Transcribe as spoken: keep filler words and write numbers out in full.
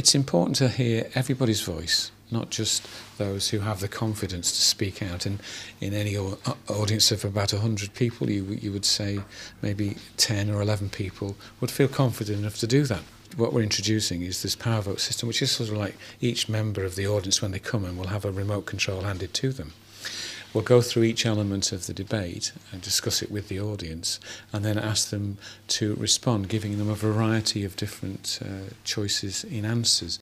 It's important to hear everybody's voice, not just those who have the confidence to speak out. And in any audience of about one hundred people, you, you would say maybe ten or eleven people would feel confident enough to do that. What we're introducing is this power vote system, which is sort of like each member of the audience, when they come in, will have a remote control handed to them. We'll go through each element of the debate and discuss it with the audience, and then ask them to respond, giving them a variety of different uh, choices in answers.